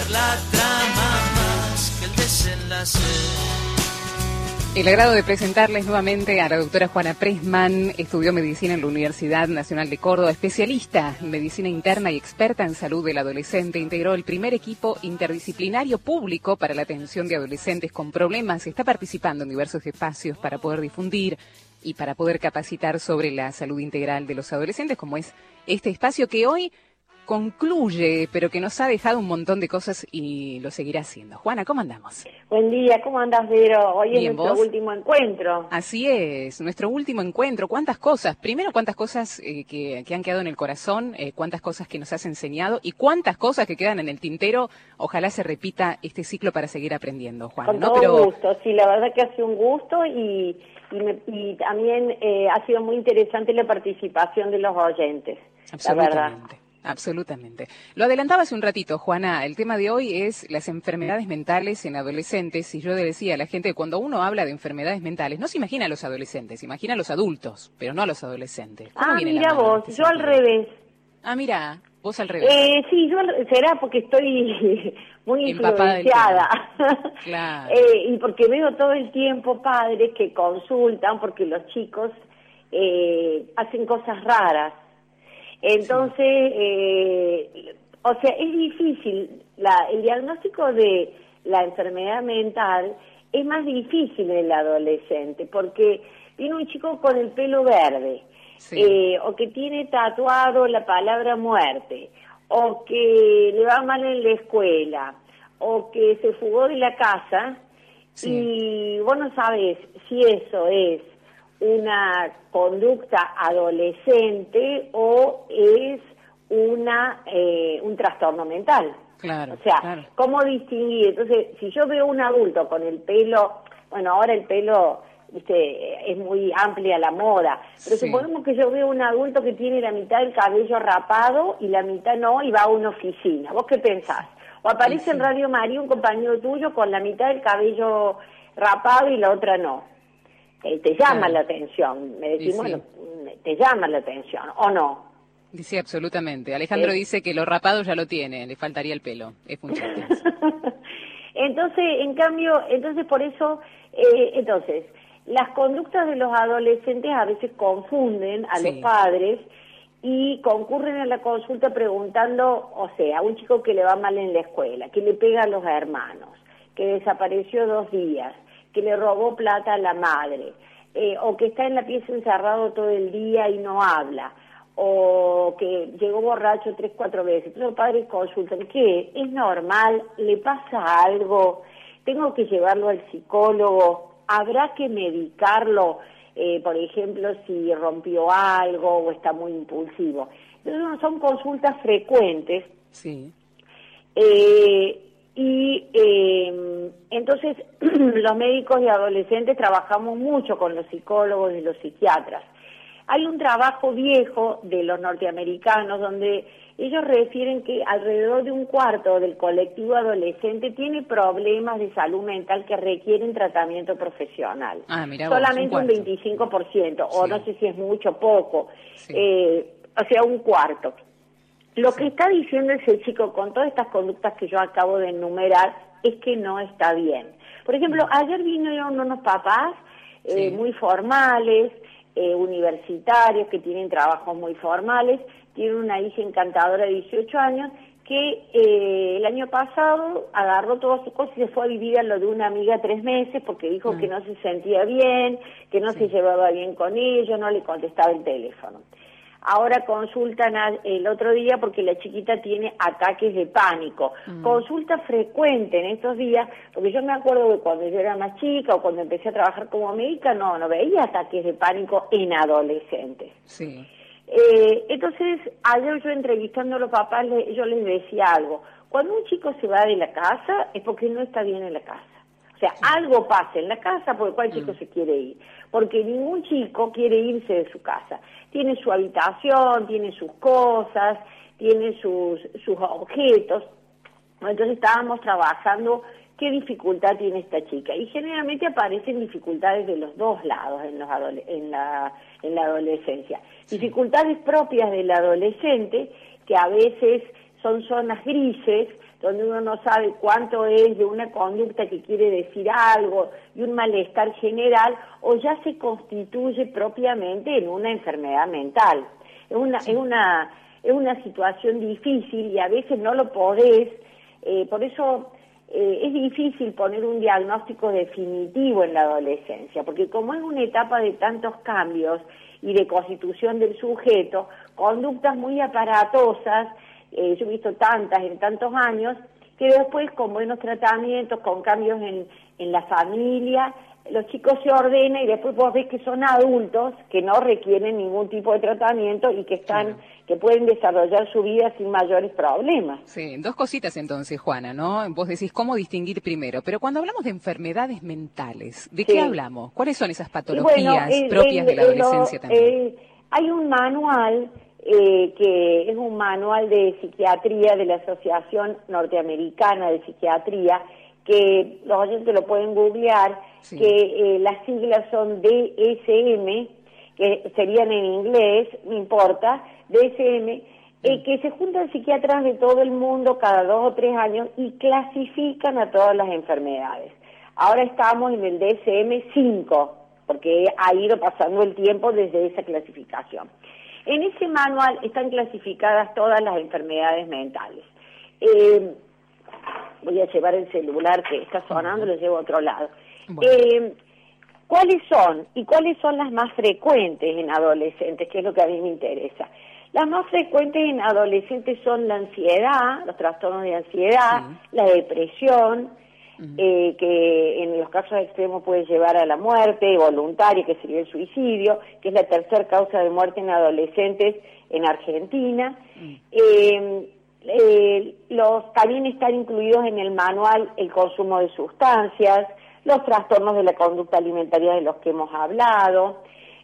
la trama más que el desenlace. El agrado de presentarles nuevamente a la doctora Juana Pressman. Estudió medicina en la Universidad Nacional de Córdoba, especialista en medicina interna y experta en salud del adolescente. Integró el primer equipo interdisciplinario público para la atención de adolescentes con problemas. Está participando en diversos espacios para poder difundir y para poder capacitar sobre la salud integral de los adolescentes, como es este espacio que hoy concluye, pero que nos ha dejado un montón de cosas y lo seguirá haciendo. Juana, ¿cómo andamos? Buen día, ¿cómo andás, Vero? Hoy Bien, es nuestro ¿vos? último encuentro. Así es, nuestro último encuentro. ¿Cuántas cosas? Primero, ¿cuántas cosas que han quedado en el corazón? ¿Cuántas cosas que nos has enseñado? ¿Y cuántas cosas que quedan en el tintero? Ojalá se repita este ciclo para seguir aprendiendo, Juana. Con ¿no? todo gusto, sí, la verdad que ha sido un gusto y también ha sido muy interesante la participación de los oyentes, la verdad. Absolutamente. Lo adelantaba hace un ratito, Juana, el tema de hoy es las enfermedades mentales en adolescentes, y yo le decía a la gente que cuando uno habla de enfermedades mentales, no se imagina a los adolescentes, se imagina a los adultos, pero no a los adolescentes. Mira vos, yo al revés. Mira, vos al revés. Sí, será porque estoy muy Empapada influenciada. Claro. Y porque veo todo el tiempo padres que consultan, porque los chicos hacen cosas raras. Entonces, o sea, es difícil, el diagnóstico de la enfermedad mental es más difícil en el adolescente, porque viene un chico con el pelo verde, o que tiene tatuado la palabra muerte, o que le va mal en la escuela, o que se fugó de la casa, y vos no sabés si eso es una conducta adolescente o es un trastorno mental. Claro. O sea, claro. ¿cómo distinguir? Entonces, si yo veo un adulto con el pelo, bueno, ahora el pelo, viste, es muy amplia la moda, pero suponemos que yo veo un adulto que tiene la mitad del cabello rapado y la mitad no, y va a una oficina. ¿Vos qué pensás? O aparece en Radio María un compañero tuyo con la mitad del cabello rapado y la otra no. Te llama la atención, me decís, bueno, te llama la atención, ¿o no? Sí, absolutamente. Alejandro dice que lo rapado ya lo tiene, le faltaría el pelo, es un chiste. Entonces, en cambio, por eso, las conductas de los adolescentes a veces confunden a los padres y concurren a la consulta preguntando, o sea, a un chico que le va mal en la escuela, que le pega a los hermanos, que desapareció 2 días, que le robó plata a la madre, o que está en la pieza encerrado todo el día y no habla, o que llegó borracho 3, 4 veces. Entonces los padres consultan, ¿qué? ¿Es normal? ¿Le pasa algo? ¿Tengo que llevarlo al psicólogo? ¿Habrá que medicarlo? Por ejemplo, si rompió algo o está muy impulsivo. Entonces son consultas frecuentes. Sí. Entonces los médicos y adolescentes trabajamos mucho con los psicólogos y los psiquiatras. Hay un trabajo viejo de los norteamericanos donde ellos refieren que alrededor de 1/4 del colectivo adolescente tiene problemas de salud mental que requieren tratamiento profesional. Mirá vos, solamente un 25%, o no sé si es mucho o poco, o sea, 1/4. Lo que está diciendo ese chico con todas estas conductas que yo acabo de enumerar es que no está bien. Por ejemplo, ayer vinieron unos papás muy formales, universitarios, que tienen trabajos muy formales, tienen una hija encantadora de 18 años, que el año pasado agarró todas sus cosas y se fue a vivir a lo de una amiga 3 meses porque dijo que no se sentía bien, que no se llevaba bien con ellos, no le contestaba el teléfono. Ahora consultan el otro día porque la chiquita tiene ataques de pánico. Consulta frecuente en estos días, porque yo me acuerdo de cuando yo era más chica o cuando empecé a trabajar como médica, no veía ataques de pánico en adolescentes. Sí. Entonces, ayer yo entrevistando a los papás, yo les decía algo. Cuando un chico se va de la casa es porque no está bien en la casa. O sea, algo pasa en la casa por el cual el chico se quiere ir. Porque ningún chico quiere irse de su casa. Tiene su habitación, tiene sus cosas, tiene sus objetos. Entonces estábamos trabajando qué dificultad tiene esta chica. Y generalmente aparecen dificultades de los dos lados en la adolescencia. Dificultades propias del adolescente que a veces son zonas grises, donde uno no sabe cuánto es de una conducta que quiere decir algo y un malestar general, o ya se constituye propiamente en una enfermedad mental. Es una situación difícil y a veces no lo podés, por eso es difícil poner un diagnóstico definitivo en la adolescencia, porque como es una etapa de tantos cambios y de constitución del sujeto, conductas muy aparatosas, yo he visto tantas en tantos años, que después con buenos tratamientos, con cambios en la familia, los chicos se ordenan y después vos ves que son adultos que no requieren ningún tipo de tratamiento y que que pueden desarrollar su vida sin mayores problemas. Sí, dos cositas entonces, Juana, ¿no? Vos decís cómo distinguir primero, pero cuando hablamos de enfermedades mentales, ¿de qué hablamos? ¿Cuáles son esas patologías propias de la adolescencia también? Hay un manual que es un manual de psiquiatría de la Asociación Norteamericana de Psiquiatría, que los oyentes lo pueden googlear, que las siglas son DSM, que serían en inglés, no importa, DSM, que se juntan psiquiatras de todo el mundo cada 2 o 3 años y clasifican a todas las enfermedades. Ahora estamos en el DSM-5, porque ha ido pasando el tiempo desde esa clasificación. En ese manual están clasificadas todas las enfermedades mentales. Voy a llevar el celular que está sonando, lo llevo a otro lado. Bueno. ¿Cuáles son? ¿Y cuáles son las más frecuentes en adolescentes? Que es lo que a mí me interesa. Las más frecuentes en adolescentes son la ansiedad, los trastornos de ansiedad, la depresión, que en los casos extremos puede llevar a la muerte voluntaria, que sería el suicidio, que es la tercera causa de muerte en adolescentes en Argentina. También están incluidos en el manual el consumo de sustancias, los trastornos de la conducta alimentaria de los que hemos hablado,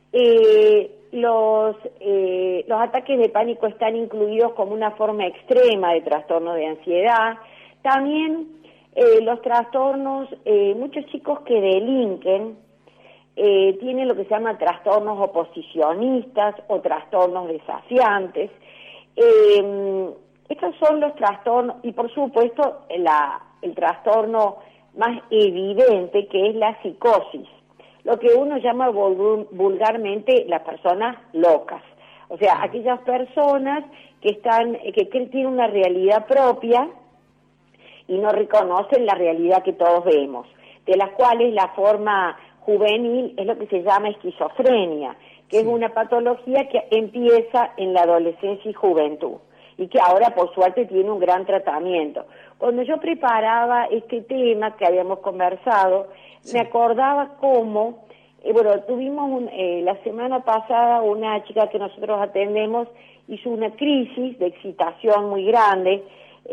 los ataques de pánico están incluidos como una forma extrema de trastorno de ansiedad. También los trastornos, muchos chicos que delinquen tienen lo que se llama trastornos oposicionistas o trastornos desafiantes. Estos son los trastornos, y por supuesto el trastorno más evidente, que es la psicosis, lo que uno llama vulgarmente las personas locas, o sea, aquellas personas que tienen una realidad propia y no reconocen la realidad que todos vemos, de las cuales la forma juvenil es lo que se llama esquizofrenia, que es una patología que empieza en la adolescencia y juventud, y que ahora por suerte tiene un gran tratamiento. Cuando yo preparaba este tema que habíamos conversado, me acordaba cómo, tuvimos la semana pasada una chica que nosotros atendemos, hizo una crisis de excitación muy grande,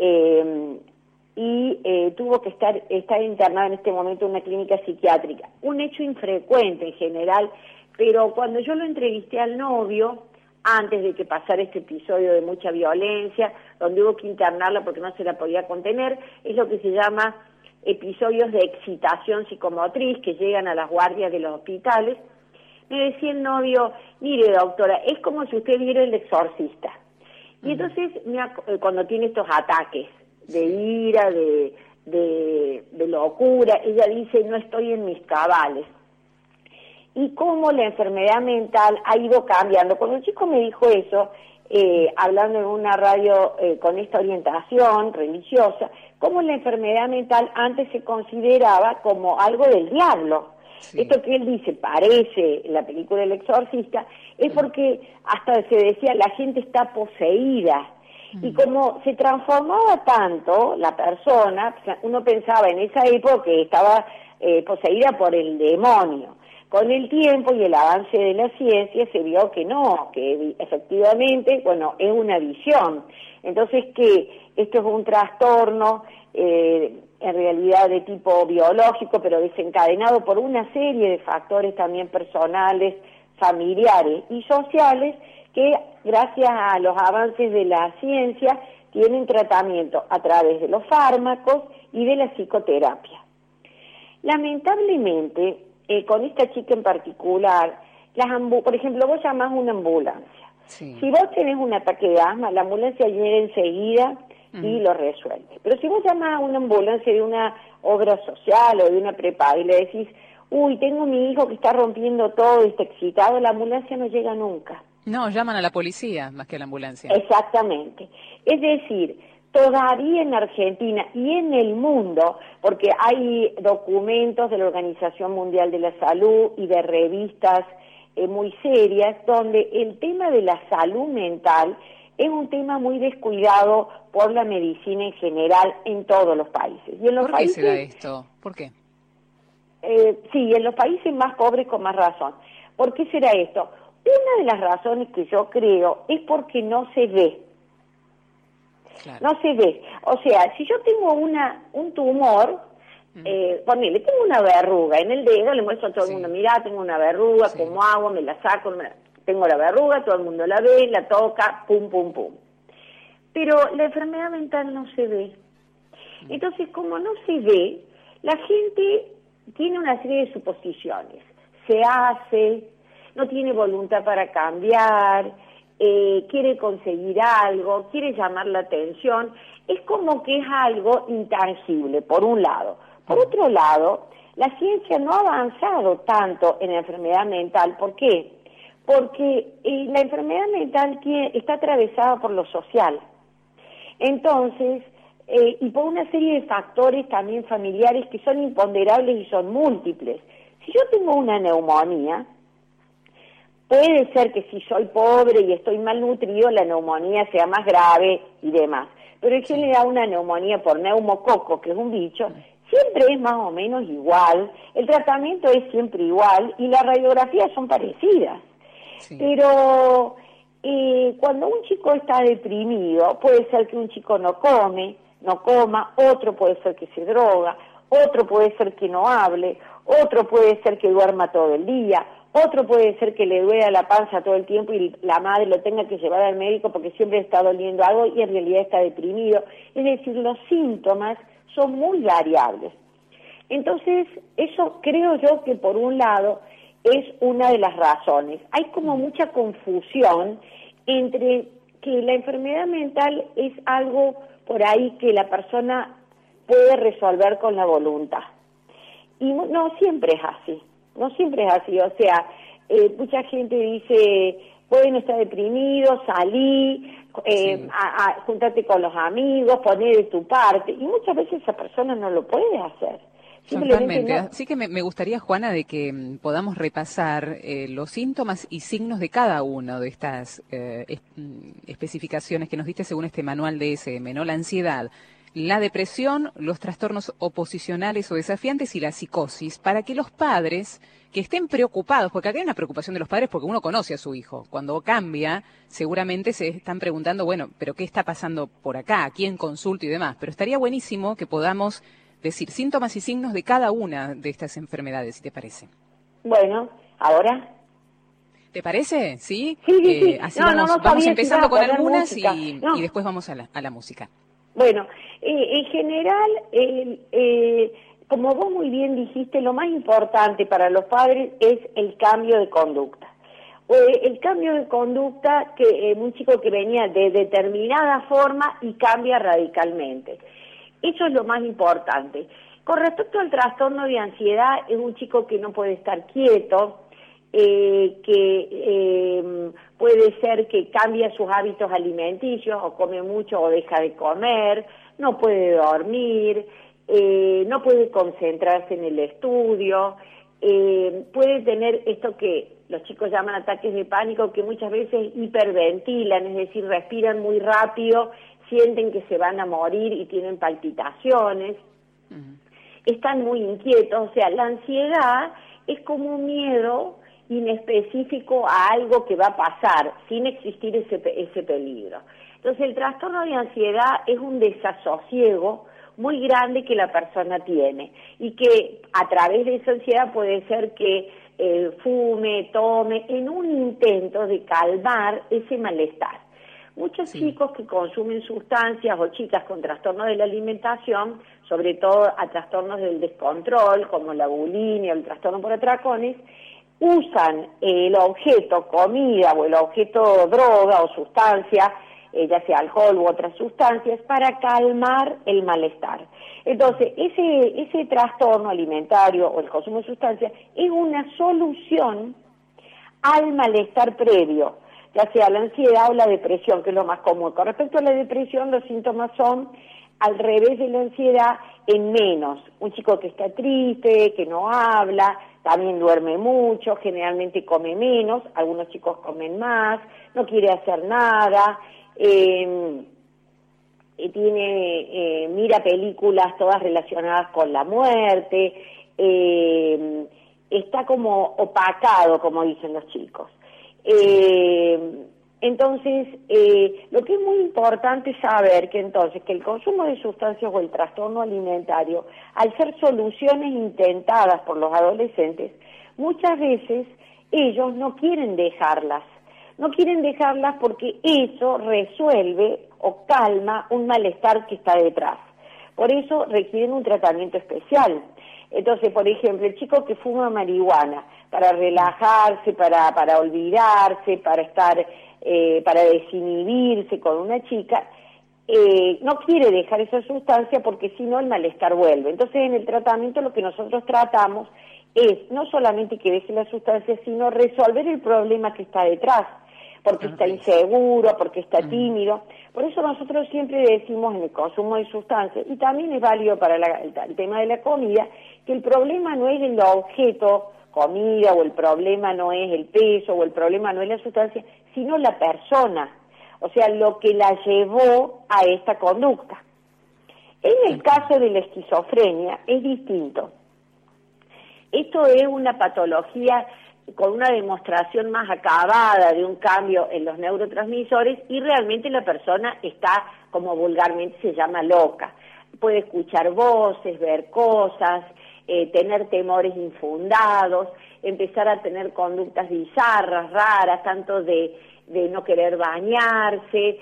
y tuvo que estar internada en este momento en una clínica psiquiátrica. Un hecho infrecuente en general, pero cuando yo lo entrevisté al novio, antes de que pasara este episodio de mucha violencia, donde hubo que internarla porque no se la podía contener, es lo que se llama episodios de excitación psicomotriz que llegan a las guardias de los hospitales. Me decía el novio, mire doctora, es como si usted viera El Exorcista. Y entonces, cuando tiene estos ataques de ira, de locura, ella dice, no estoy en mis cabales. Y cómo la enfermedad mental ha ido cambiando. Cuando el chico me dijo eso, hablando en una radio con esta orientación religiosa, cómo la enfermedad mental antes se consideraba como algo del diablo. Sí. Esto que él dice, parece en la película El Exorcista, es porque hasta se decía la gente está poseída. Y como se transformaba tanto la persona, uno pensaba en esa época que estaba poseída por el demonio. Con el tiempo y el avance de la ciencia se vio que no, que efectivamente, es una visión. Entonces que esto es un trastorno en realidad de tipo biológico, pero desencadenado por una serie de factores también personales, familiares y sociales, que gracias a los avances de la ciencia tienen tratamiento a través de los fármacos y de la psicoterapia. Lamentablemente, con esta chica en particular, por ejemplo, vos llamás una ambulancia. Sí. Si vos tenés un ataque de asma, la ambulancia llega enseguida, y lo resuelve. Pero si vos llamas a una ambulancia de una obra social o de una prepaga y le decís, uy, tengo mi hijo que está rompiendo todo y está excitado, la ambulancia no llega nunca. No, llaman a la policía más que a la ambulancia. Exactamente. Es decir, todavía en Argentina y en el mundo, porque hay documentos de la Organización Mundial de la Salud y de revistas muy serias, donde el tema de la salud mental es un tema muy descuidado por la medicina en general en todos los países. Y en los ¿Por qué se da esto? ¿Por qué? Sí, en los países más pobres con más razón. ¿Por qué será esto? Una de las razones que yo creo es porque no se ve. Claro. No se ve. O sea, si yo tengo un tumor, ponele, tengo una verruga en el dedo, le muestro a todo el mundo, mirá, tengo una verruga, como hago, me la saco, tengo la verruga, todo el mundo la ve, la toca, pum, pum, pum. Pero la enfermedad mental no se ve. Entonces, como no se ve, la gente tiene una serie de suposiciones. Se hace, no tiene voluntad para cambiar, quiere conseguir algo, quiere llamar la atención. Es como que es algo intangible, por un lado. Por otro lado, la ciencia no ha avanzado tanto en la enfermedad mental. ¿Por qué? Porque la enfermedad mental está atravesada por lo social. Entonces, y por una serie de factores también familiares que son imponderables y son múltiples. Si yo tengo una neumonía, puede ser que si soy pobre y estoy malnutrido, la neumonía sea más grave y demás. Pero si le da una neumonía por neumococo, que es un bicho, siempre es más o menos igual, el tratamiento es siempre igual y las radiografías son parecidas. Sí. Pero cuando un chico está deprimido, puede ser que un chico no coma, otro puede ser que se droga, otro puede ser que no hable, otro puede ser que duerma todo el día, otro puede ser que le duela la panza todo el tiempo y la madre lo tenga que llevar al médico porque siempre está doliendo algo y en realidad está deprimido. Es decir, los síntomas son muy variables. Entonces, eso creo yo que por un lado es una de las razones. Hay como mucha confusión entre que la enfermedad mental es algo por ahí que la persona puede resolver con la voluntad. Y no siempre es así, no siempre es así. O sea, mucha gente dice, pueden estar deprimidos, salí, juntarte con los amigos, poner de tu parte, y muchas veces esa persona no lo puede hacer. Totalmente. No. Así que me gustaría, Juana, de que podamos repasar los síntomas y signos de cada una de estas especificaciones que nos diste según este manual DSM, ¿no? La ansiedad, la depresión, los trastornos oposicionales o desafiantes y la psicosis, para que los padres que estén preocupados, porque acá hay una preocupación de los padres porque uno conoce a su hijo. Cuando cambia, seguramente se están preguntando, bueno, ¿pero qué está pasando por acá? ¿A quién consulto y demás? Pero estaría buenísimo que podamos decir síntomas y signos de cada una de estas enfermedades, si te parece. Bueno, ¿ahora? ¿Te parece? ¿Sí? Sí. Así vamos empezando con algunas y después vamos a la música. Bueno, en general, como vos muy bien dijiste, lo más importante para los padres es el cambio de conducta. El cambio de conducta, que un chico que venía de determinada forma y cambia radicalmente. Eso es lo más importante. Con respecto al trastorno de ansiedad, es un chico que no puede estar quieto, que puede ser que cambie sus hábitos alimenticios, o come mucho o deja de comer, no puede dormir, no puede concentrarse en el estudio, puede tener esto que los chicos llaman ataques de pánico, que muchas veces hiperventilan, es decir, respiran muy rápido, sienten que se van a morir y tienen palpitaciones, están muy inquietos. O sea, la ansiedad es como un miedo inespecífico a algo que va a pasar, sin existir ese peligro. Entonces, el trastorno de ansiedad es un desasosiego muy grande que la persona tiene, y que a través de esa ansiedad puede ser que fume, tome, en un intento de calmar ese malestar. Muchos chicos que consumen sustancias o chicas con trastornos de la alimentación, sobre todo a trastornos del descontrol, como la bulimia o el trastorno por atracones, usan el objeto comida o el objeto droga o sustancia ya sea alcohol u otras sustancias, para calmar el malestar. Entonces, ese trastorno alimentario o el consumo de sustancias es una solución al malestar previo, ya sea la ansiedad o la depresión, que es lo más común. Con respecto a la depresión, los síntomas son al revés de la ansiedad, en menos. Un chico que está triste, que no habla, también duerme mucho, generalmente come menos, algunos chicos comen más, no quiere hacer nada, mira películas todas relacionadas con la muerte, está como opacado, como dicen los chicos. Entonces, lo que es muy importante saber que el consumo de sustancias o el trastorno alimentario, al ser soluciones intentadas por los adolescentes, muchas veces ellos no quieren dejarlas. No quieren dejarlas porque eso resuelve o calma un malestar que está detrás. Por eso requieren un tratamiento especial. Entonces, por ejemplo, el chico que fuma marihuana para relajarse, para olvidarse, para estar, para desinhibirse con una chica, no quiere dejar esa sustancia porque si no el malestar vuelve. Entonces, en el tratamiento lo que nosotros tratamos es no solamente que deje la sustancia, sino resolver el problema que está detrás, porque está inseguro, porque está tímido. Por eso nosotros siempre decimos en el consumo de sustancias, y también es válido para el tema de la comida, que el problema no es el objeto, comida, o el problema no es el peso, o el problema no es la sustancia, sino la persona, o sea, lo que la llevó a esta conducta. En el caso de la esquizofrenia es distinto. Esto es una patología con una demostración más acabada de un cambio en los neurotransmisores y realmente la persona está, como vulgarmente se llama, loca. Puede escuchar voces, ver cosas, tener temores infundados, empezar a tener conductas bizarras, raras, tanto de no querer bañarse,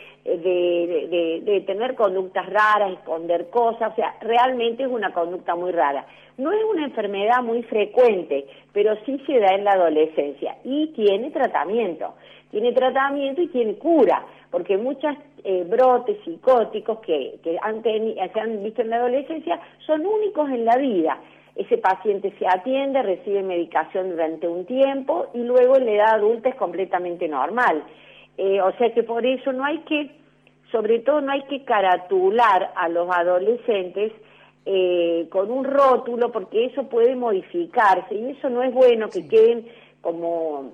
de tener conductas raras, esconder cosas, o sea, realmente es una conducta muy rara. No es una enfermedad muy frecuente, pero sí se da en la adolescencia y tiene tratamiento y tiene cura, porque muchos brotes psicóticos que se han visto en la adolescencia son únicos en la vida. Ese paciente se atiende, recibe medicación durante un tiempo y luego en la edad adulta es completamente normal. O sea que por eso sobre todo no hay que caratular a los adolescentes con un rótulo, porque eso puede modificarse y eso no es bueno que queden como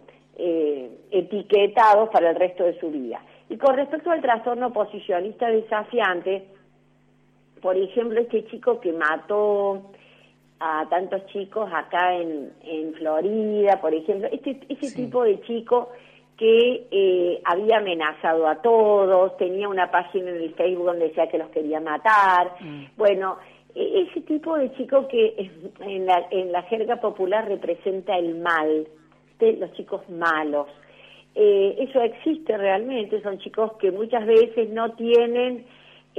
etiquetados para el resto de su vida. Y con respecto al trastorno oposicionista desafiante, por ejemplo, este chico que mató a tantos chicos acá en Florida, por ejemplo, ese tipo de chico que había amenazado a todos, tenía una página en el Facebook donde decía que los quería matar. Bueno, ese tipo de chico que en la jerga popular representa el mal, los chicos malos. Eso existe realmente, son chicos que muchas veces no tienen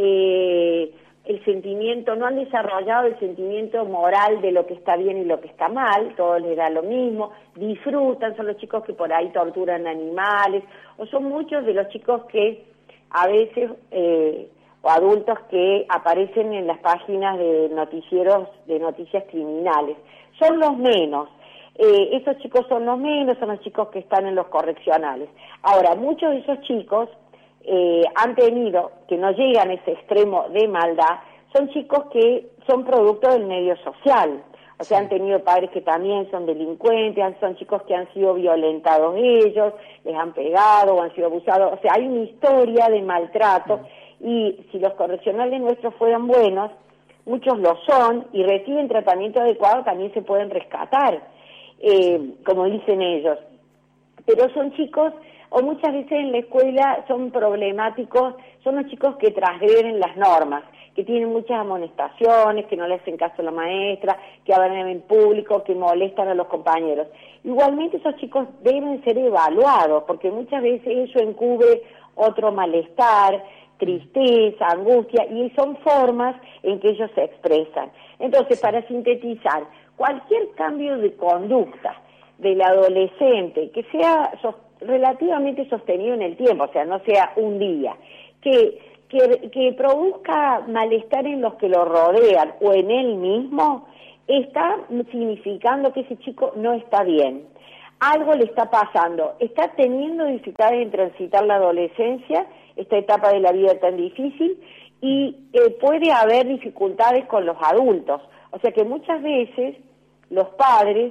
el sentimiento, no han desarrollado el sentimiento moral de lo que está bien y lo que está mal, todo les da lo mismo, disfrutan, son los chicos que por ahí torturan animales, o son muchos de los chicos que a veces, o adultos que aparecen en las páginas de noticieros, de noticias criminales, son los menos. Esos chicos son los menos, son los chicos que están en los correccionales. Ahora, muchos de esos chicos han tenido, que no llegan a ese extremo de maldad, son chicos que son producto del medio social, o sea, han tenido padres que también son delincuentes, son chicos que han sido violentados ellos, les han pegado o han sido abusados, o sea, hay una historia de maltrato, y si los correccionales nuestros fueran buenos, muchos lo son, y reciben tratamiento adecuado, también se pueden rescatar, como dicen ellos, pero son chicos, o muchas veces en la escuela son problemáticos, son los chicos que transgreden las normas, que tienen muchas amonestaciones, que no le hacen caso a la maestra, que hablan en público, que molestan a los compañeros. Igualmente esos chicos deben ser evaluados, porque muchas veces eso encubre otro malestar, tristeza, angustia, y son formas en que ellos se expresan. Entonces, para sintetizar, cualquier cambio de conducta del adolescente que sea relativamente sostenido en el tiempo, o sea, no sea un día, que produzca malestar en los que lo rodean o en él mismo, está significando que ese chico no está bien. Algo le está pasando, está teniendo dificultades en transitar la adolescencia, esta etapa de la vida tan difícil, y puede haber dificultades con los adultos. O sea que muchas veces los padres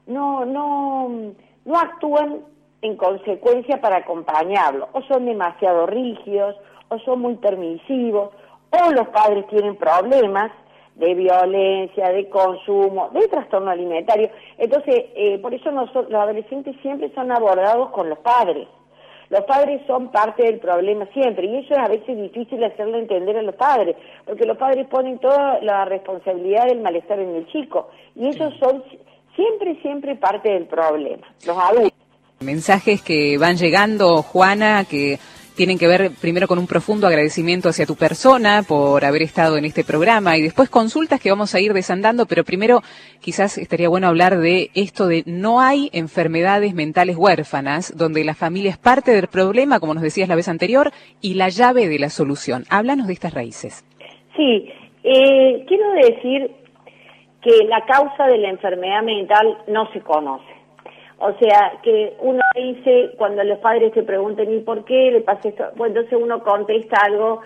no actúan en consecuencia para acompañarlo, o son demasiado rígidos, o son muy permisivos, o los padres tienen problemas de violencia, de consumo, de trastorno alimentario. Entonces, por eso los adolescentes siempre son abordados con los padres. Los padres son parte del problema siempre, y eso es a veces difícil hacerlo entender a los padres, porque los padres ponen toda la responsabilidad del malestar en el chico, y ellos son siempre parte del problema, los adultos. Mensajes que van llegando, Juana, que tienen que ver primero con un profundo agradecimiento hacia tu persona por haber estado en este programa y después consultas que vamos a ir desandando, pero primero quizás estaría bueno hablar de esto de no hay enfermedades mentales huérfanas, donde la familia es parte del problema, como nos decías la vez anterior, y la llave de la solución. Háblanos de estas raíces. Sí, quiero decir que la causa de la enfermedad mental no se conoce. O sea, que uno dice, cuando los padres te preguntan, ¿y por qué le pasa esto? Bueno, entonces uno contesta algo,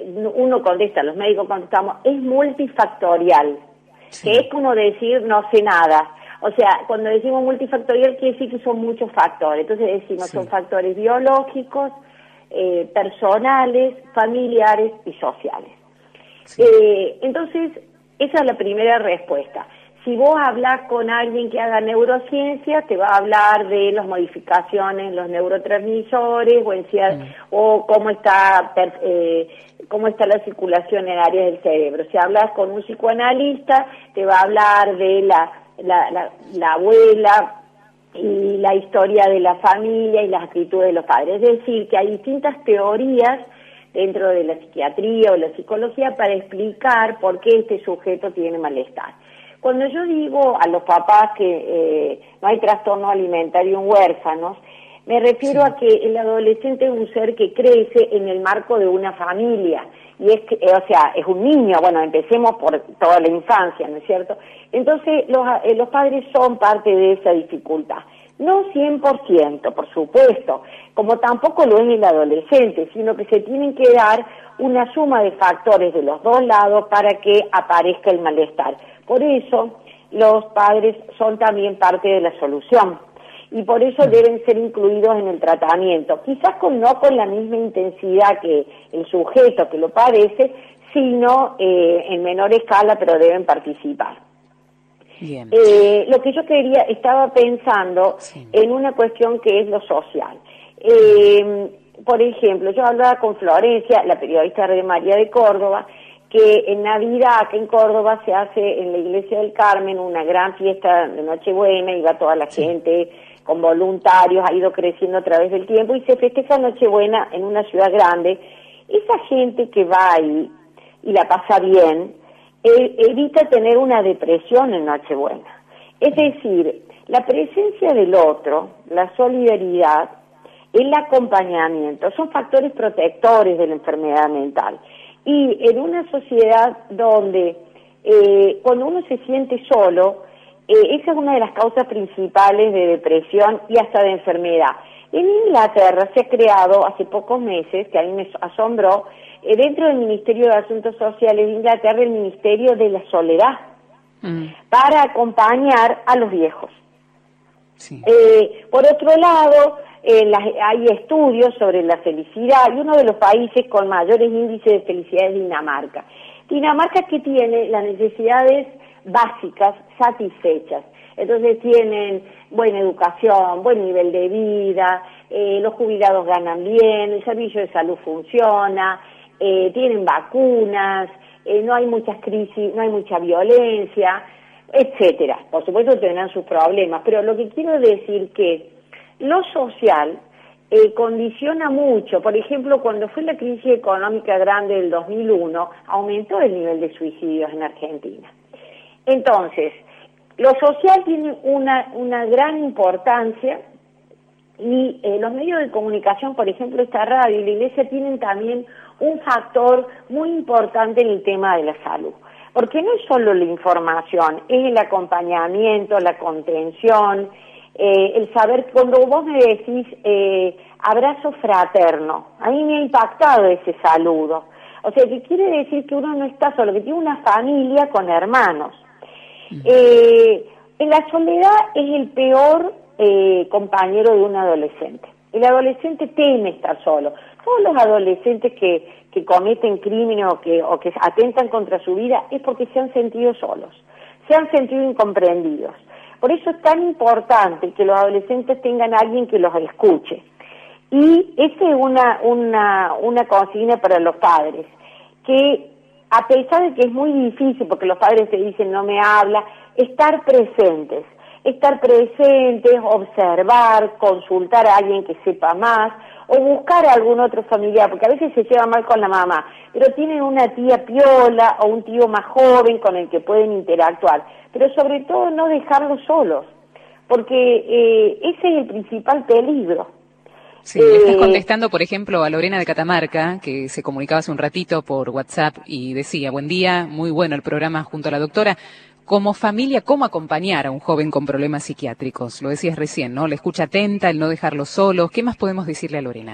los médicos contestamos, es multifactorial, sí. Que es como decir, no sé nada. O sea, cuando decimos multifactorial quiere decir que son muchos factores. Entonces decimos, sí. Son factores biológicos, personales, familiares y sociales. Sí. Entonces, esa es la primera respuesta. Si vos hablas con alguien que haga neurociencia, te va a hablar de las modificaciones en los neurotransmisores o cómo está la circulación en áreas del cerebro. Si hablas con un psicoanalista, te va a hablar de la abuela y la historia de la familia y las actitudes de los padres. Es decir, que hay distintas teorías dentro de la psiquiatría o la psicología para explicar por qué este sujeto tiene malestar. Cuando yo digo a los papás que no hay trastorno alimentario en huérfanos, me refiero a que el adolescente es un ser que crece en el marco de una familia, y es un niño. Bueno, empecemos por toda la infancia, ¿no es cierto? Entonces, los padres son parte de esa dificultad. No 100%, por supuesto, como tampoco lo es el adolescente, sino que se tienen que dar una suma de factores de los dos lados para que aparezca el malestar. Por eso, los padres son también parte de la solución, y por eso deben ser incluidos en el tratamiento, quizás no con la misma intensidad que el sujeto que lo padece, sino en menor escala, pero deben participar. Bien. Lo que yo estaba pensando en una cuestión que es lo social. Por ejemplo, yo hablaba con Florencia, la periodista de María de Córdoba, que en Navidad, acá en Córdoba, se hace en la Iglesia del Carmen una gran fiesta de Nochebuena, y va toda la gente con voluntarios, ha ido creciendo a través del tiempo, y se festeja Nochebuena en una ciudad grande. Esa gente que va ahí y la pasa bien, evita tener una depresión en Nochebuena. Es decir, la presencia del otro, la solidaridad, el acompañamiento, son factores protectores de la enfermedad mental. Y en una sociedad donde cuando uno se siente solo, esa es una de las causas principales de depresión y hasta de enfermedad. En Inglaterra se ha creado hace pocos meses, que a mí me asombró, dentro del Ministerio de Asuntos Sociales de Inglaterra, el Ministerio de la Soledad, para acompañar a los viejos. Sí. Por otro lado, hay estudios sobre la felicidad, y uno de los países con mayores índices de felicidad es Dinamarca. Dinamarca, que tiene las necesidades básicas satisfechas. Entonces tienen buena educación, buen nivel de vida, los jubilados ganan bien, el servicio de salud funciona, tienen vacunas, no hay muchas crisis, no hay mucha violencia, etcétera. Por supuesto tendrán sus problemas, pero lo que quiero decir que lo social condiciona mucho. Por ejemplo, cuando fue la crisis económica grande del 2001, aumentó el nivel de suicidios en Argentina. Entonces, lo social tiene una gran importancia, Y los medios de comunicación, por ejemplo, esta radio y la iglesia, tienen también un factor muy importante en el tema de la salud. Porque no es solo la información, es el acompañamiento, la contención, el saber, cuando vos me decís abrazo fraterno, a mí me ha impactado ese saludo. O sea, que quiere decir que uno no está solo, que tiene una familia con hermanos. La soledad es el peor compañero de un adolescente. El adolescente teme estar solo. Todos los adolescentes que cometen crímenes o que atentan contra su vida es porque se han sentido solos, se han sentido incomprendidos. Por eso es tan importante que los adolescentes tengan a alguien que los escuche. Y esa es una consigna para los padres, que a pesar de que es muy difícil, porque los padres te dicen no me habla, estar presentes, observar, consultar a alguien que sepa más, o buscar a algún otro familiar, porque a veces se lleva mal con la mamá, pero tienen una tía piola o un tío más joven con el que pueden interactuar, pero sobre todo no dejarlos solos, porque ese es el principal peligro. Sí, le estás contestando, por ejemplo, a Lorena de Catamarca, que se comunicaba hace un ratito por WhatsApp y decía, buen día, muy bueno el programa junto a la doctora. Como familia, ¿cómo acompañar a un joven con problemas psiquiátricos? Lo decías recién, ¿no? La escucha atenta, el no dejarlo solos. ¿Qué más podemos decirle a Lorena?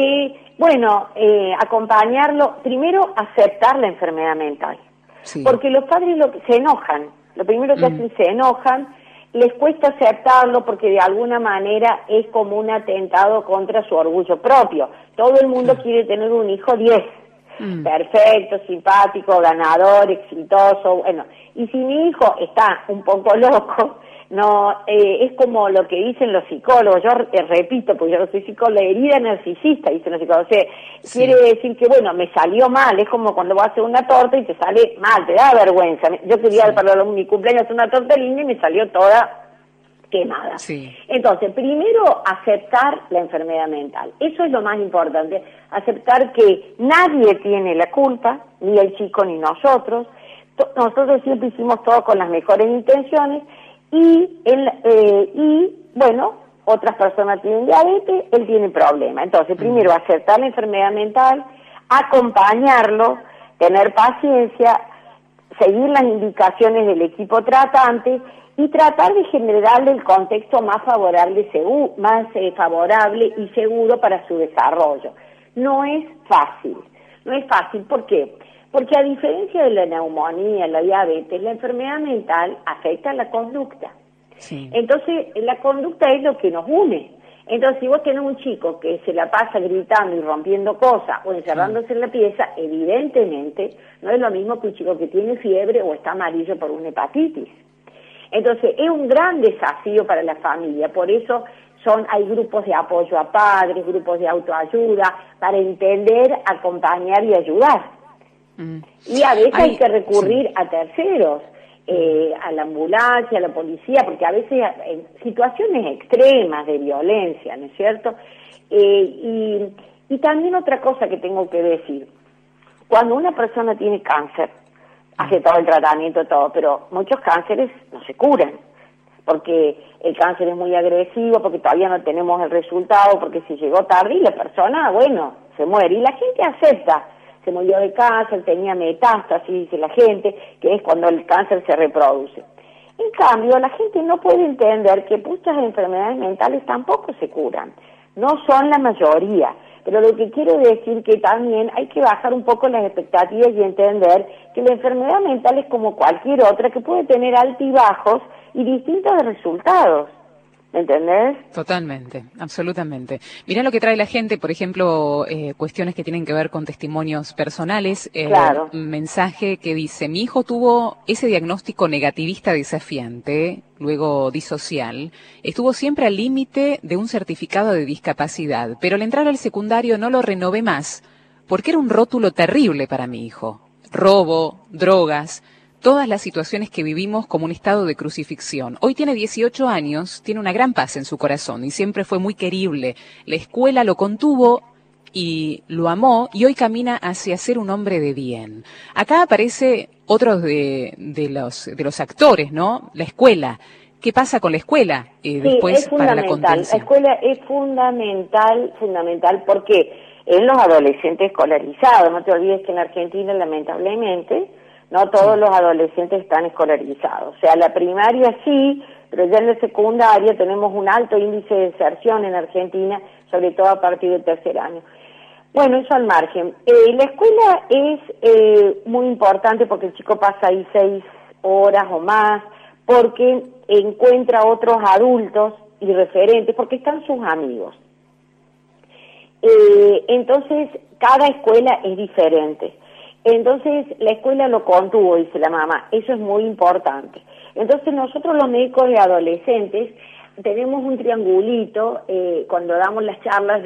Acompañarlo, primero aceptar la enfermedad mental. Sí. Porque los padres se enojan, lo primero que hacen se enojan, les cuesta aceptarlo porque de alguna manera es como un atentado contra su orgullo propio. Todo el mundo quiere tener un hijo 10. Perfecto, simpático, ganador, exitoso, bueno, y si mi hijo está un poco loco, no es como lo que dicen los psicólogos, yo repito, porque yo no soy psicóloga, herida narcisista, dicen los psicólogos, o sea, quiere decir que, bueno, me salió mal, es como cuando vas a hacer una torta y te sale mal, te da vergüenza. Yo quería para mi cumpleaños hacer una torta linda y me salió toda quemada. Sí. Entonces, primero, aceptar la enfermedad mental. Eso es lo más importante. Aceptar que nadie tiene la culpa, ni el chico ni nosotros. Nosotros siempre hicimos todo con las mejores intenciones y bueno, otras personas tienen diabetes, él tiene problemas. Entonces, primero, aceptar la enfermedad mental, acompañarlo, tener paciencia, seguir las indicaciones del equipo tratante y tratar de generarle el contexto más favorable, favorable y seguro para su desarrollo. No es fácil. ¿Por qué? Porque a diferencia de la neumonía, la diabetes, la enfermedad mental afecta la conducta. Sí. Entonces, la conducta es lo que nos une. Entonces, si vos tenés un chico que se la pasa gritando y rompiendo cosas o encerrándose en la pieza, evidentemente no es lo mismo que un chico que tiene fiebre o está amarillo por una hepatitis. Entonces, es un gran desafío para la familia, por eso hay grupos de apoyo a padres, grupos de autoayuda, para entender, acompañar y ayudar. Y a veces hay que recurrir a terceros, a la ambulancia, a la policía, porque a veces en situaciones extremas de violencia, ¿no es cierto? Y también otra cosa que tengo que decir, cuando una persona tiene cáncer, hace todo el tratamiento, todo, pero muchos cánceres no se curan, porque el cáncer es muy agresivo, porque todavía no tenemos el resultado, porque se llegó tarde y la persona, bueno, se muere. Y la gente acepta, se murió de cáncer, tenía metástasis, dice la gente, que es cuando el cáncer se reproduce. En cambio, la gente no puede entender que muchas enfermedades mentales tampoco se curan, no son la mayoría. Pero lo que quiero decir que también hay que bajar un poco las expectativas y entender que la enfermedad mental es como cualquier otra, que puede tener altibajos y distintos resultados. ¿Me entendés? Totalmente, absolutamente. Mirá lo que trae la gente, por ejemplo, cuestiones que tienen que ver con testimonios personales. Claro. Un mensaje que dice, mi hijo tuvo ese diagnóstico negativista desafiante, luego disocial, estuvo siempre al límite de un certificado de discapacidad, pero al entrar al secundario no lo renové más, porque era un rótulo terrible para mi hijo. Robo, drogas, todas las situaciones que vivimos como un estado de crucifixión. Hoy tiene 18 años, tiene una gran paz en su corazón y siempre fue muy querible. La escuela lo contuvo y lo amó y hoy camina hacia ser un hombre de bien. Acá aparece otro de los actores, ¿no? La escuela. qué pasa con la escuela después para la contención. La escuela es fundamental porque en los adolescentes escolarizados, no te olvides que en Argentina lamentablemente no todos los adolescentes están escolarizados, o sea, la primaria sí, pero ya en la secundaria tenemos un alto índice de deserción en Argentina, sobre todo a partir del tercer año. Bueno, eso al margen. La escuela es muy importante porque el chico pasa ahí 6 horas o más, porque encuentra otros adultos y referentes, porque están sus amigos. Entonces, cada escuela es diferente. Entonces, la escuela lo contuvo, dice la mamá, eso es muy importante. Entonces, nosotros los médicos de adolescentes tenemos un triangulito, cuando damos las charlas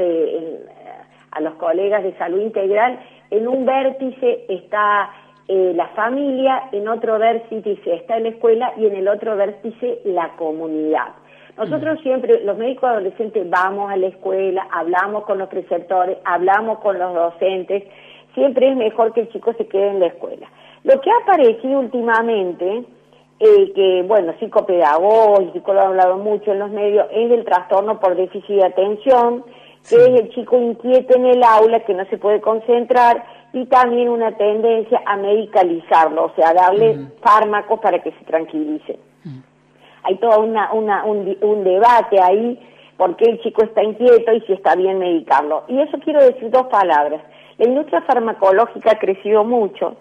a los colegas de salud integral, en un vértice está la familia, en otro vértice está la escuela y en el otro vértice la comunidad. Nosotros siempre, los médicos adolescentes, vamos a la escuela, hablamos con los preceptores, hablamos con los docentes, siempre es mejor que el chico se quede en la escuela. Lo que ha aparecido últimamente, que bueno, psicopedagogos y psicólogos han hablado mucho en los medios, es del trastorno por déficit de atención, que es el chico inquieto en el aula, que no se puede concentrar, y también una tendencia a medicalizarlo, o sea, a darle fármacos para que se tranquilice. Hay todo un debate ahí, por qué el chico está inquieto y si está bien medicarlo. Y eso quiero decir 2 palabras. La industria farmacológica ha crecido mucho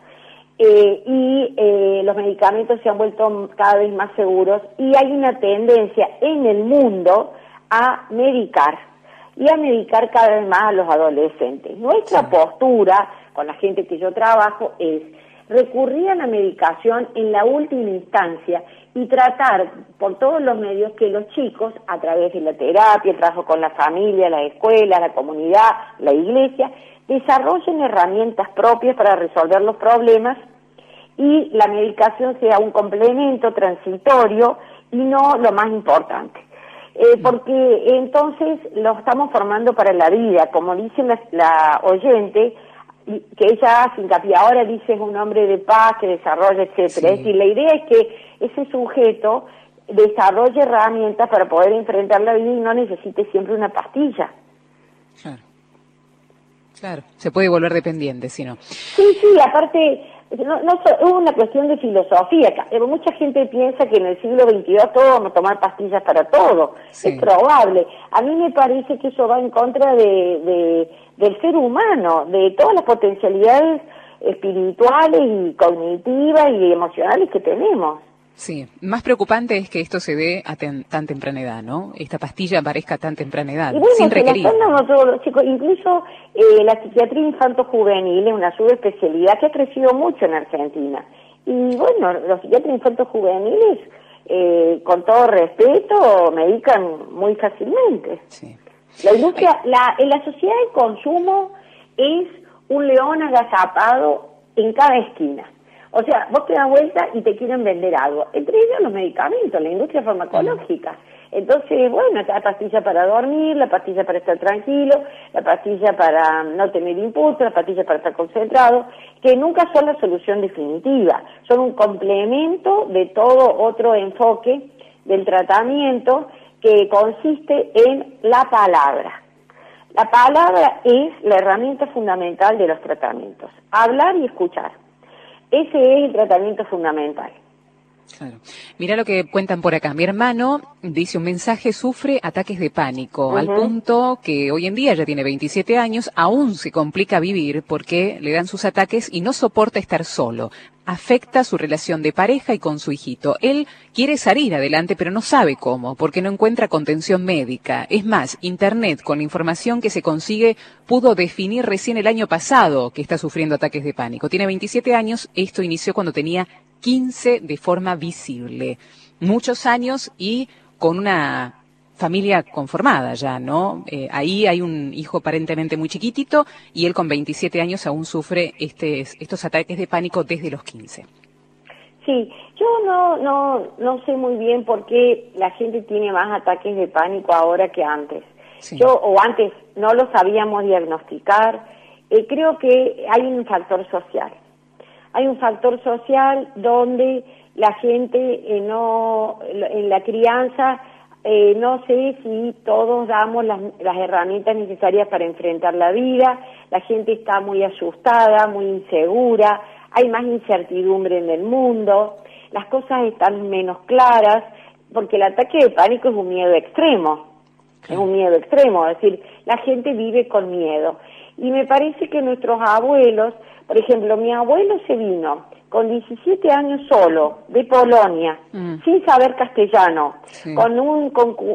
y los medicamentos se han vuelto cada vez más seguros y hay una tendencia en el mundo a medicar y a medicar cada vez más a los adolescentes. Nuestra postura con la gente que yo trabajo es recurrir a la medicación en la última instancia y tratar por todos los medios que los chicos, a través de la terapia, el trabajo con la familia, la escuela, la comunidad, la iglesia, desarrollen herramientas propias para resolver los problemas y la medicación sea un complemento transitorio y no lo más importante. Porque entonces lo estamos formando para la vida, como dice la oyente, que ella hace hincapié, ahora dice es un hombre de paz, que desarrolla, etcétera. Sí. Es decir, la idea es que ese sujeto desarrolle herramientas para poder enfrentar la vida y no necesite siempre una pastilla. Claro, se puede volver dependiente, si no. Sí, aparte, no es una cuestión de filosofía. Mucha gente piensa que en el siglo XXII todos vamos a tomar pastillas para todo. Sí. Es probable. A mí me parece que eso va en contra del ser humano, de todas las potencialidades espirituales y cognitivas y emocionales que tenemos. Sí, más preocupante es que esto se dé a tan temprana edad, ¿no? Esta pastilla aparezca a tan temprana edad, y bueno, sin requerir. Todos los chicos, incluso la psiquiatría infanto-juvenil es una subespecialidad que ha crecido mucho en Argentina. Y bueno, los psiquiatras infanto-juveniles, con todo respeto, medican muy fácilmente. Sí. La industria, en la sociedad de consumo es un león agazapado en cada esquina. O sea, vos te das vuelta y te quieren vender algo. Entre ellos los medicamentos, la industria farmacológica. Entonces, bueno, la pastilla para dormir, la pastilla para estar tranquilo, la pastilla para no tener impulso, la pastilla para estar concentrado, que nunca son la solución definitiva. Son un complemento de todo otro enfoque del tratamiento que consiste en la palabra. La palabra es la herramienta fundamental de los tratamientos. Hablar y escuchar. Ese es el tratamiento fundamental. Claro. Mira lo que cuentan por acá. Mi hermano, dice un mensaje, sufre ataques de pánico, al punto que hoy en día ya tiene 27 años, aún se complica vivir porque le dan sus ataques y no soporta estar solo. Afecta su relación de pareja y con su hijito. Él quiere salir adelante, pero no sabe cómo, porque no encuentra contención médica. Es más, Internet, con la información que se consigue, pudo definir recién el año pasado que está sufriendo ataques de pánico. Tiene 27 años, esto inició cuando tenía 15 de forma visible. Muchos años y con una familia conformada ya, ¿no? Ahí hay un hijo aparentemente muy chiquitito y él con 27 años aún sufre estos ataques de pánico desde los 15. Sí, yo no sé muy bien por qué la gente tiene más ataques de pánico ahora que antes. Sí. Antes no lo sabíamos diagnosticar. Creo que hay un factor social. hay un factor social donde la gente no, en la crianza, no sé si todos damos las herramientas necesarias para enfrentar la vida, la gente está muy asustada, muy insegura, hay más incertidumbre en el mundo, las cosas están menos claras, porque el ataque de pánico es un miedo extremo, es un miedo extremo, es decir, la gente vive con miedo. Y me parece que nuestros abuelos, por ejemplo, mi abuelo se vino con 17 años solo, de Polonia, sin saber castellano, con un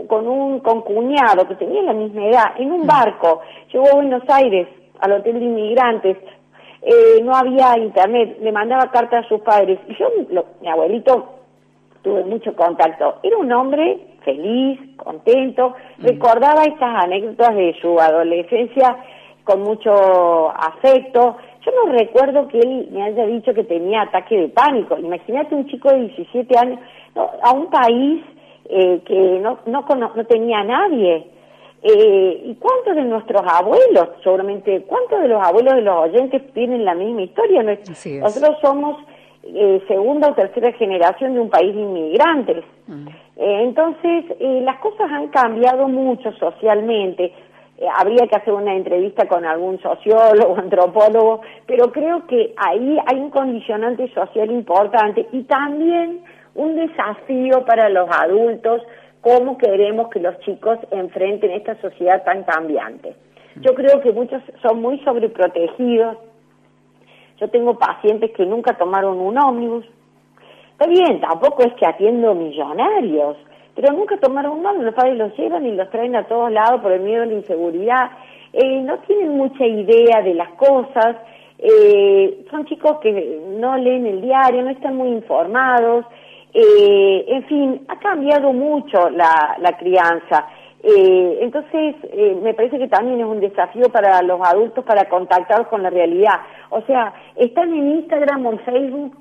cuñado que tenía la misma edad, en un barco, llegó a Buenos Aires, al hotel de inmigrantes, no había internet, le mandaba cartas a sus padres, y mi abuelito, tuve mucho contacto, era un hombre feliz, contento, recordaba estas anécdotas de su adolescencia con mucho afecto. Yo no recuerdo que él me haya dicho que tenía ataque de pánico. Imagínate un chico de 17 años, a un país que no tenía a nadie. ¿Y cuántos de nuestros abuelos, seguramente, cuántos de los abuelos de los oyentes tienen la misma historia? Nosotros somos segunda o tercera generación de un país de inmigrantes. Entonces, las cosas han cambiado mucho socialmente. Habría que hacer una entrevista con algún sociólogo, antropólogo, pero creo que ahí hay un condicionante social importante y también un desafío para los adultos, cómo queremos que los chicos enfrenten esta sociedad tan cambiante. Yo creo que muchos son muy sobreprotegidos. Yo tengo pacientes que nunca tomaron un ómnibus. Está bien, tampoco es que atiendo millonarios, pero nunca tomaron un ómnibus. Los padres los llevan y los traen a todos lados por el miedo a la inseguridad. No tienen mucha idea de las cosas. Son chicos que no leen el diario, no están muy informados. En fin, ha cambiado mucho la crianza. Entonces, me parece que también es un desafío para los adultos para contactar con la realidad. O sea, están en Instagram o en Facebook,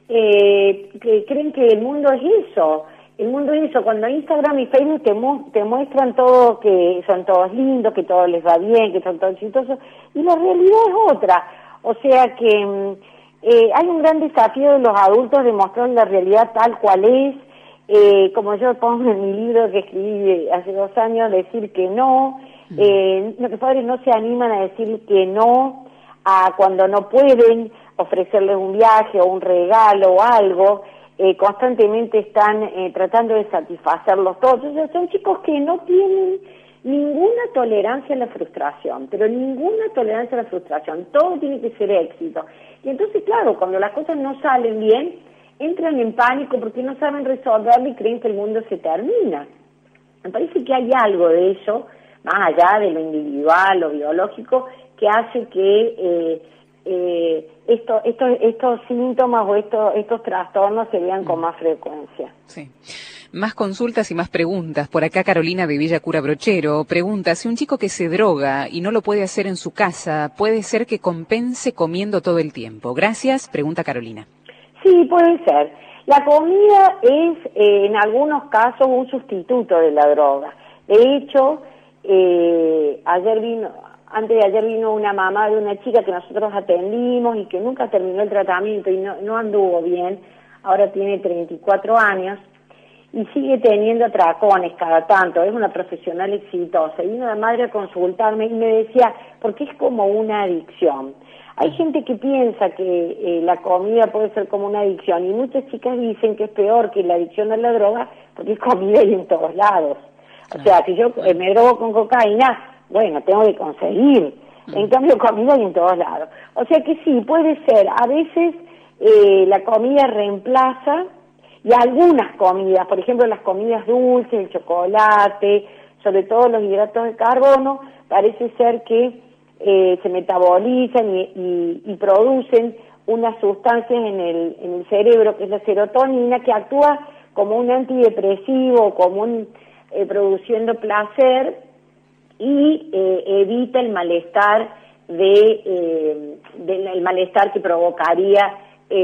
que creen que el mundo es eso. El mundo es eso. Cuando Instagram y Facebook te muestran todo, que son todos lindos, que todo les va bien, que son todos exitosos, y la realidad es otra. O sea que hay un gran desafío de los adultos de mostrar la realidad tal cual es. Como yo pongo en mi libro que escribí hace 2 años, decir que no. Los padres no se animan a decir que no a cuando no pueden ofrecerles un viaje o un regalo o algo. Constantemente están tratando de satisfacerlos todos. O sea, son chicos que no tienen ninguna tolerancia a la frustración, pero ninguna tolerancia a la frustración. Todo tiene que ser éxito. Y entonces, claro, cuando las cosas no salen bien, entran en pánico porque no saben resolverlo y creen que el mundo se termina. Me parece que hay algo de eso, más allá de lo individual, lo biológico, que hace que estos síntomas o estos trastornos se vean con más frecuencia. Sí. Más consultas y más preguntas. Por acá Carolina de Villa Cura Brochero pregunta, si un chico que se droga y no lo puede hacer en su casa, ¿puede ser que compense comiendo todo el tiempo? Gracias, pregunta Carolina. Sí, puede ser. La comida es en algunos casos un sustituto de la droga. De hecho, antes de ayer vino una mamá de una chica que nosotros atendimos y que nunca terminó el tratamiento y no anduvo bien. Ahora tiene 34 años y sigue teniendo atracones cada tanto. Es una profesional exitosa. Y vino la madre a consultarme y me decía, porque es como una adicción. Hay gente que piensa que la comida puede ser como una adicción y muchas chicas dicen que es peor que la adicción a la droga porque es comida y en todos lados. O sea, si yo me drogo con cocaína, bueno, tengo que conseguir. En cambio, comida y en todos lados. O sea que sí, puede ser. A veces la comida reemplaza y algunas comidas, por ejemplo, las comidas dulces, el chocolate, sobre todo los hidratos de carbono, parece ser que se metabolizan y producen unas sustancias en el cerebro, que es la serotonina, que actúa como un antidepresivo, como produciendo placer y evita el malestar el malestar que provocaría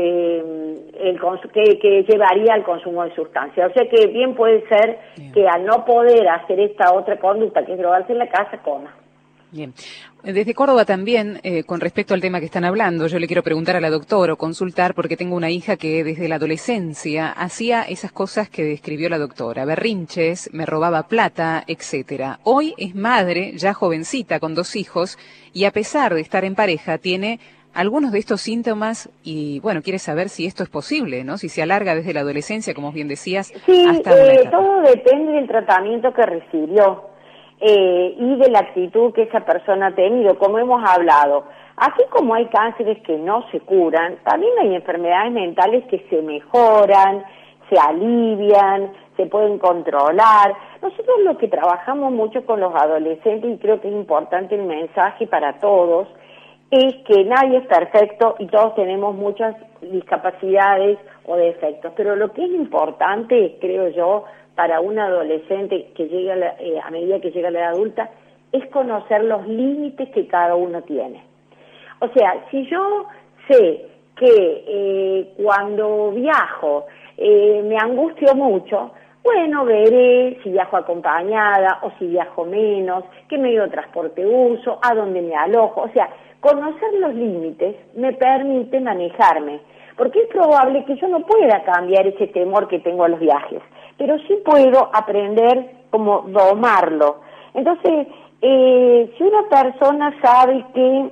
que llevaría al consumo de sustancias. O sea que bien puede ser que al no poder hacer esta otra conducta, que es drogarse en la casa, coma. Bien. Desde Córdoba también, con respecto al tema que están hablando, yo le quiero preguntar a la doctora o consultar porque tengo una hija que desde la adolescencia hacía esas cosas que describió la doctora, berrinches, me robaba plata, etcétera. Hoy es madre, ya jovencita, con 2 hijos, y a pesar de estar en pareja, tiene algunos de estos síntomas y, bueno, quiere saber si esto es posible, ¿no? Si se alarga desde la adolescencia, como bien decías, sí, hasta una etapa. Todo depende del tratamiento que recibió. Y de la actitud que esa persona ha tenido, como hemos hablado. Así como hay cánceres que no se curan, también hay enfermedades mentales que se mejoran, se alivian, se pueden controlar. Nosotros lo que trabajamos mucho con los adolescentes, y creo que es importante el mensaje para todos, es que nadie es perfecto y todos tenemos muchas discapacidades o defectos. Pero lo que es importante, creo yo, para un adolescente que llega a medida que llega a la edad adulta, es conocer los límites que cada uno tiene. O sea, si yo sé que cuando viajo me angustio mucho, bueno, veré si viajo acompañada o si viajo menos, qué medio de transporte uso, a dónde me alojo. O sea, conocer los límites me permite manejarme, porque es probable que yo no pueda cambiar ese temor que tengo a los viajes, pero sí puedo aprender cómo domarlo. Entonces, si una persona sabe que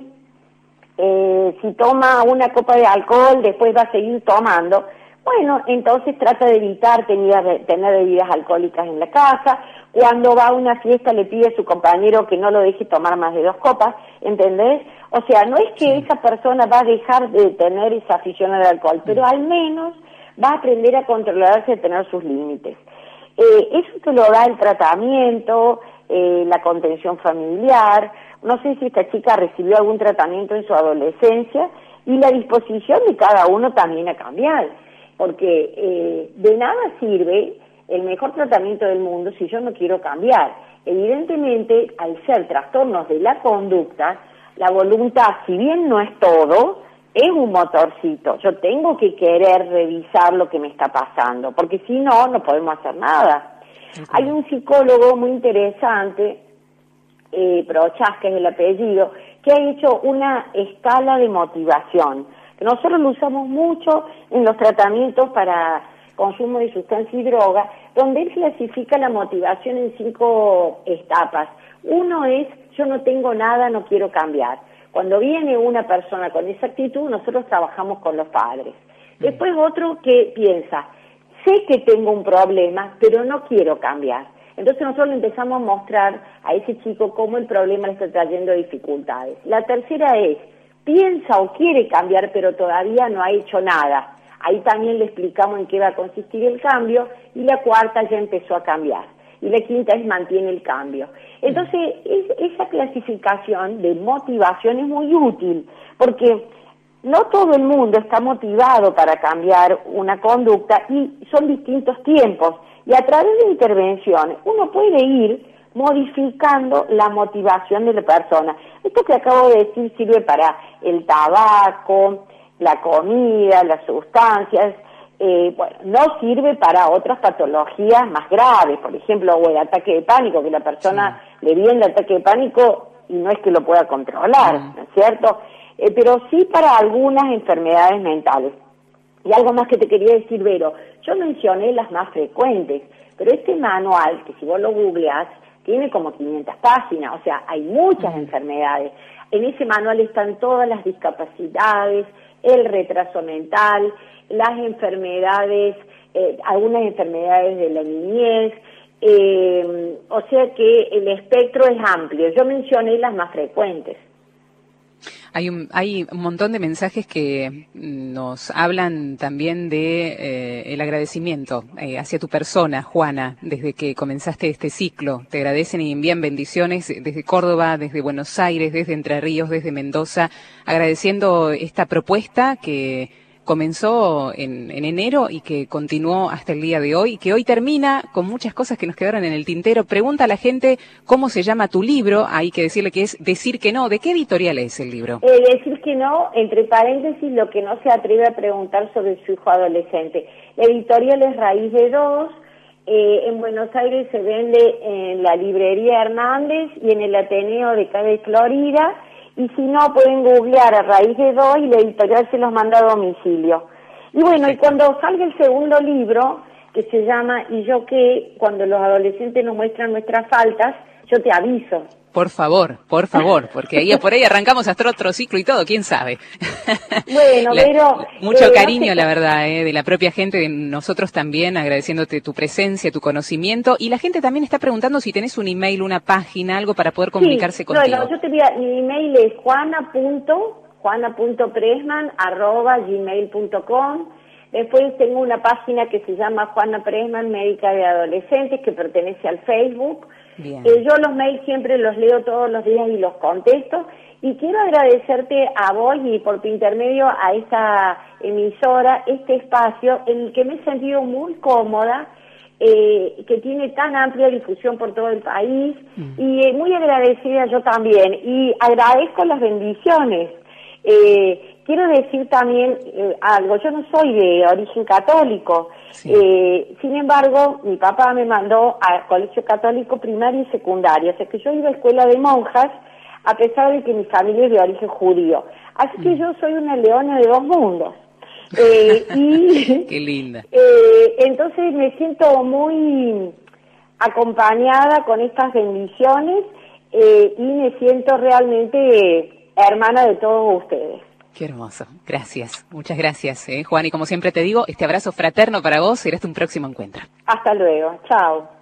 si toma una copa de alcohol después va a seguir tomando, bueno, entonces trata de evitar tener bebidas alcohólicas en la casa. Cuando va a una fiesta le pide a su compañero que no lo deje tomar más de 2 copas, ¿entendés? O sea, no es que esa persona va a dejar de tener esa afición al alcohol, pero al menos va a aprender a controlarse y a tener sus límites. Eso te lo da el tratamiento, la contención familiar. No sé si esta chica recibió algún tratamiento en su adolescencia, y la disposición de cada uno también a cambiar, porque de nada sirve el mejor tratamiento del mundo si yo no quiero cambiar. Evidentemente, al ser trastornos de la conducta, la voluntad, si bien no es todo, es un motorcito. Yo tengo que querer revisar lo que me está pasando, porque si no, no podemos hacer nada. Hay un psicólogo muy interesante, Prochas, que es el apellido, que ha hecho una escala de motivación, que nosotros lo usamos mucho en los tratamientos para consumo de sustancias y drogas, donde él clasifica la motivación en 5 etapas. Uno es, yo no tengo nada, no quiero cambiar. Cuando viene una persona con esa actitud, nosotros trabajamos con los padres. Después otro que piensa, sé que tengo un problema, pero no quiero cambiar. Entonces nosotros le empezamos a mostrar a ese chico cómo el problema le está trayendo dificultades. La tercera es, piensa o quiere cambiar, pero todavía no ha hecho nada. Ahí también le explicamos en qué va a consistir el cambio, y la cuarta ya empezó a cambiar. Y la quinta es mantiene el cambio. Entonces, esa clasificación de motivación es muy útil, porque no todo el mundo está motivado para cambiar una conducta y son distintos tiempos. Y a través de intervenciones uno puede ir modificando la motivación de la persona. Esto que acabo de decir sirve para el tabaco, la comida, las sustancias. Bueno, no sirve para otras patologías más graves, por ejemplo, o el ataque de pánico, que la persona le viene el ataque de pánico y no es que lo pueda controlar, ¿no es cierto? Pero sí para algunas enfermedades mentales. Y algo más que te quería decir, Vero, yo mencioné las más frecuentes, pero este manual, que si vos lo googleás, tiene como 500 páginas, o sea, hay muchas enfermedades. En ese manual están todas las discapacidades, el retraso mental, las enfermedades, algunas enfermedades de la niñez, o sea que el espectro es amplio. Yo mencioné las más frecuentes. Hay un montón de mensajes que nos hablan también de el agradecimiento hacia tu persona, Juana, desde que comenzaste este ciclo. Te agradecen y envían bendiciones desde Córdoba, desde Buenos Aires, desde Entre Ríos, desde Mendoza, agradeciendo esta propuesta que comenzó en enero y que continuó hasta el día de hoy, que hoy termina con muchas cosas que nos quedaron en el tintero. Pregunta a la gente cómo se llama tu libro. Hay que decirle que es Decir que no. ¿De qué editorial es el libro? Decir que no, entre paréntesis, lo que no se atreve a preguntar sobre su hijo adolescente. La editorial es Raíz de Dos, En Buenos Aires se vende en la librería Hernández y en el Ateneo de acá de Florida, y si no pueden googlear A Raíz de Dos y la editorial se los manda a domicilio. Y bueno, y cuando salga el segundo libro, que se llama ¿Y yo qué?, cuando los adolescentes nos muestran nuestras faltas, yo te aviso. Por favor, porque ahí por ahí arrancamos hasta otro ciclo y todo, quién sabe. Bueno, pero... Mucho cariño, la verdad, de la propia gente, de nosotros también, agradeciéndote tu presencia, tu conocimiento, y la gente también está preguntando si tenés un email, una página, algo para poder comunicarse contigo. Bueno, yo te diría, mi email es juana.presman@gmail.com. Después tengo una página que se llama Juana Presman, médica de adolescentes, que pertenece al Facebook. Yo los mails siempre los leo todos los días y los contesto, y quiero agradecerte a vos y por tu intermedio a esta emisora, este espacio en el que me he sentido muy cómoda, que tiene tan amplia difusión por todo el país, y muy agradecida yo también, y agradezco las bendiciones. Quiero decir también algo, yo no soy de origen católico, sin embargo, mi papá me mandó al colegio católico primario y secundario, o sea que yo iba a escuela de monjas, a pesar de que mi familia es de origen judío. Así que yo soy una leona de dos mundos. Qué linda. Entonces me siento muy acompañada con estas bendiciones, y me siento realmente hermana de todos ustedes. Qué hermoso. Gracias. Muchas gracias, Juan. Y como siempre te digo, este abrazo fraterno para vos. Será hasta un próximo encuentro. Hasta luego. Chao.